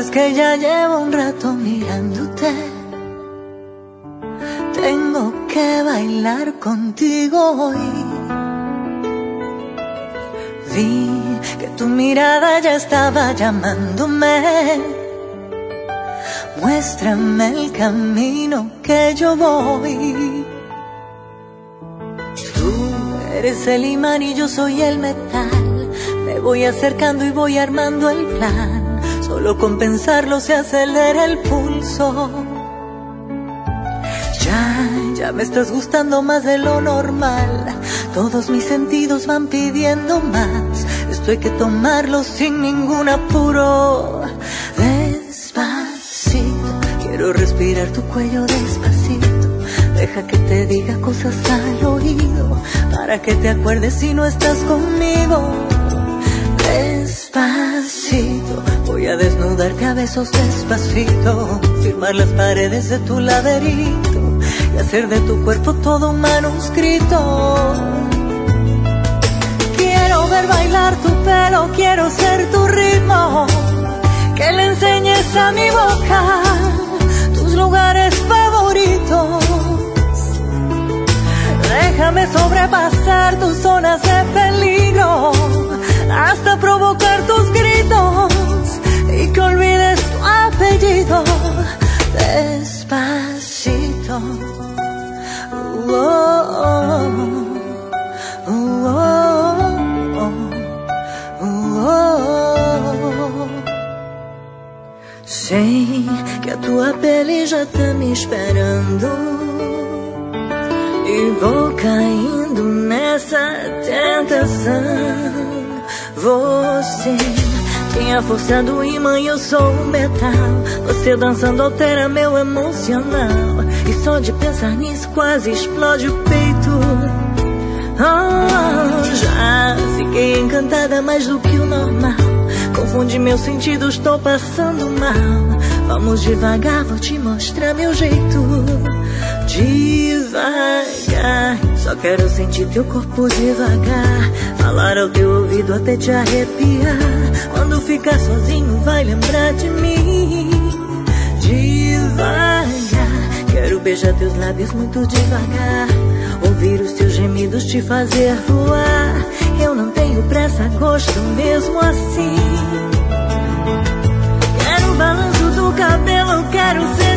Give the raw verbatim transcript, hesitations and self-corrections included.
sabes que ya llevo un rato mirándote. Tengo que bailar contigo hoy. Vi que tu mirada ya estaba llamándome. Muéstrame el camino que yo voy. Tú eres el imán y yo soy el metal. Me voy acercando y voy armando el plan. Solo con pensarlo se acelera el pulso. Ya, ya me estás gustando más de lo normal. Todos mis sentidos van pidiendo más. Esto hay que tomarlo sin ningún apuro. Despacito, quiero respirar tu cuello despacito. Deja que te diga cosas al oído, para que te acuerdes si no estás conmigo. Despacito, voy a desnudarte a besos despacito. Firmar las paredes de tu laberinto y hacer de tu cuerpo todo un manuscrito. Quiero ver bailar tu pelo, quiero ser tu ritmo. Que le enseñes a mi boca tus lugares favoritos. Déjame sobrepasar tus zonas de peligro, hasta provocar tus gritos y que olvides tu apellido. Despacito. Uh, oh, oh, uh, oh, oh, uh, oh. Sei que a tua pele já tá me esperando e vou caindo nessa tentação. Você tem a força do imã e eu sou o metal. Você dançando altera meu emocional, e só de pensar nisso quase explode o peito. Oh, já fiquei encantada mais do que o normal. Confunde meus sentidos, tô passando mal. Vamos devagar, vou te mostrar meu jeito. Devagar, só quero sentir teu corpo devagar. Falar ao teu ouvido até te arrepiar. Quando ficar sozinho vai lembrar de mim. Devagar, quero beijar teus lábios muito devagar. Ouvir os teus gemidos te fazer voar. Eu não tenho pressa, gosto mesmo assim. Quero o balanço do cabelo, quero ser